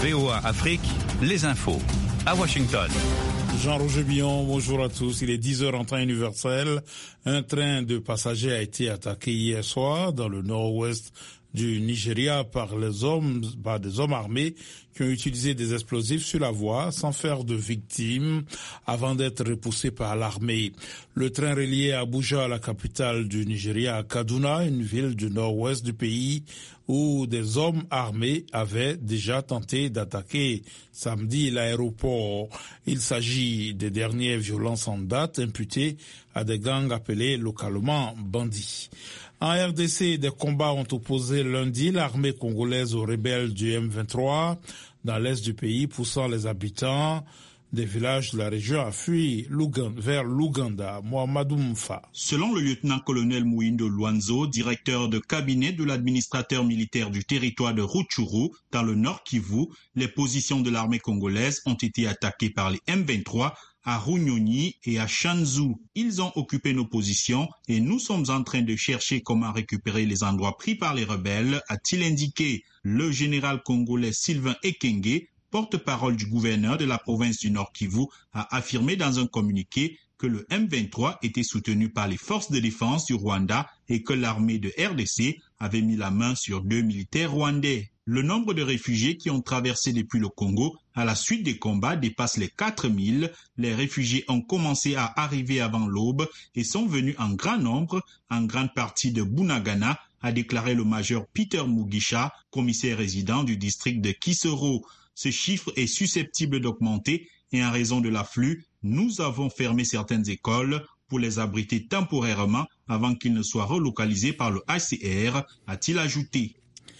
VOA Afrique, les infos. À Washington. Jean-Roger Billon, bonjour à tous. Il est 10h en temps universel. Un train de passagers a été attaqué hier soir dans le nord-ouest du Nigeria par des hommes armés qui ont utilisé des explosifs sur la voie sans faire de victimes avant d'être repoussés par l'armée. Le train reliait Abuja, la capitale du Nigeria, à Kaduna, une ville du nord-ouest du pays où des hommes armés avaient déjà tenté d'attaquer samedi l'aéroport. Il s'agit des dernières violences en date imputées à des gangs appelés localement bandits. En RDC, des combats ont opposé lundi l'armée congolaise aux rebelles du M23 dans l'est du pays, poussant les habitants des villages de la région à fuir vers l'Ouganda. Mohamedou Mfa. Selon le lieutenant-colonel Mouindo Luanzo, directeur de cabinet de l'administrateur militaire du territoire de Rutshuru, dans le nord Kivu, les positions de l'armée congolaise ont été attaquées par les M23 à Runyonyi et à Shanzu. Ils ont occupé nos positions et nous sommes en train de chercher comment récupérer les endroits pris par les rebelles, a-t-il indiqué. Le général congolais Sylvain Ekenge, porte-parole du gouverneur de la province du Nord Kivu, a affirmé dans un communiqué que le M23 était soutenu par les forces de défense du Rwanda et que l'armée de RDC avait mis la main sur 2 militaires rwandais. Le nombre de réfugiés qui ont traversé depuis le Congo à la suite des combats dépasse les 4000. Les réfugiés ont commencé à arriver avant l'aube et sont venus en grand nombre, en grande partie de Bunagana, a déclaré le major Peter Mugisha, commissaire résident du district de Kisoro. Ce chiffre est susceptible d'augmenter et en raison de l'afflux, nous avons fermé certaines écoles pour les abriter temporairement avant qu'ils ne soient relocalisés par le HCR, a-t-il ajouté.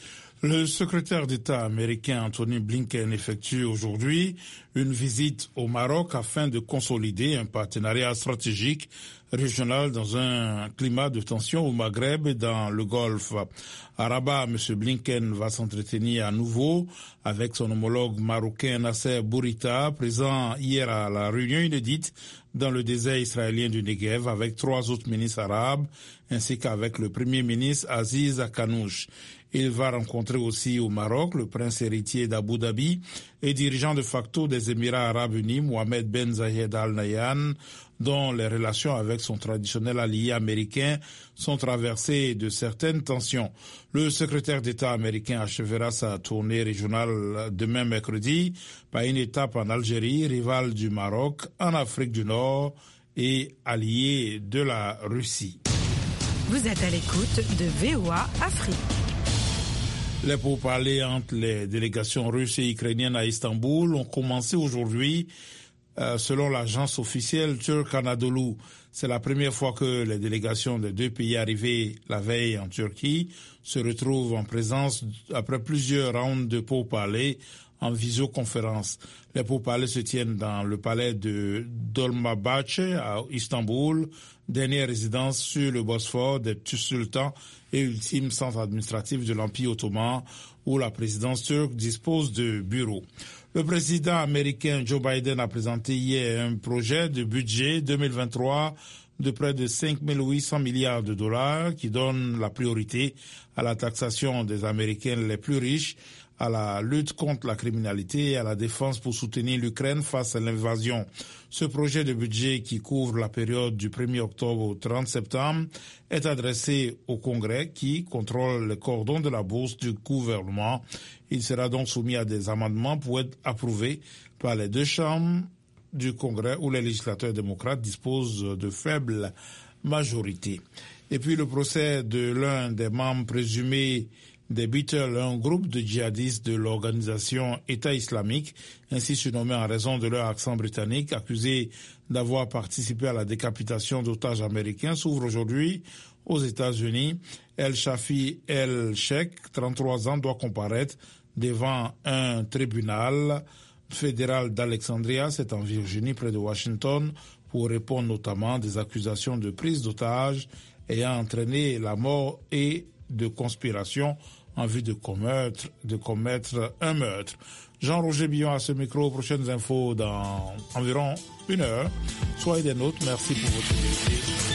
Le secrétaire d'État américain Anthony Blinken effectue aujourd'hui une visite au Maroc afin de consolider un partenariat stratégique régional dans un climat de tension au Maghreb et dans le Golfe. À Rabat, M. Blinken va s'entretenir à nouveau avec son homologue marocain Nasser Bourita, présent hier à la réunion inédite dans le désert israélien du Negev avec 3 autres ministres arabes ainsi qu'avec le premier ministre Aziz Akanouch. Il va rencontrer aussi au Maroc le prince héritier d'Abu Dhabi et dirigeant de facto des Émirats arabes unis, Mohamed Ben Zayed Al Nahyan, dont les relations avec son traditionnel allié américain sont traversées de certaines tensions. Le secrétaire d'État américain achèvera sa tournée régionale demain mercredi par une étape en Algérie, rivale du Maroc, en Afrique du Nord et allié de la Russie. Vous êtes à l'écoute de VOA Afrique. Les pourparlers entre les délégations russes et ukrainiennes à Istanbul ont commencé aujourd'hui, selon l'agence officielle turque Anadolu. C'est la première fois que les délégations des 2 pays arrivés la veille en Turquie se retrouvent en présence après plusieurs rounds de pourparlers en visioconférence. Les pourparlers se tiennent dans le palais de Dolmabahce à Istanbul, dernière résidence sur le Bosphore des sultans et ultime centre administratif de l'Empire ottoman où la présidence turque dispose de bureaux. Le président américain Joe Biden a présenté hier un projet de budget 2023 de près de 5 800 milliards de dollars qui donne la priorité à la taxation des Américains les plus riches, à la lutte contre la criminalité et à la défense pour soutenir l'Ukraine face à l'invasion. Ce projet de budget qui couvre la période du 1er octobre au 30 septembre est adressé au Congrès qui contrôle les cordons de la bourse du gouvernement. Il sera donc soumis à des amendements pour être approuvé par les 2 chambres du Congrès où les législateurs démocrates disposent de faibles majorités. Et puis le procès de l'un des membres présumés des Beatles, un groupe de djihadistes de l'organisation État islamique, ainsi surnommé en raison de leur accent britannique, accusés d'avoir participé à la décapitation d'otages américains, s'ouvre aujourd'hui aux États-Unis. El Shafi El Sheikh, 33 ans, doit comparaître devant un tribunal fédéral d'Alexandria, c'est en Virginie, près de Washington, pour répondre notamment des accusations de prise d'otages ayant entraîné la mort et de conspiration en vue de commettre un meurtre. Jean-Roger Billon à ce micro. Prochaines infos dans environ 1 heure. Soyez des nôtres. Merci pour votre fidélité.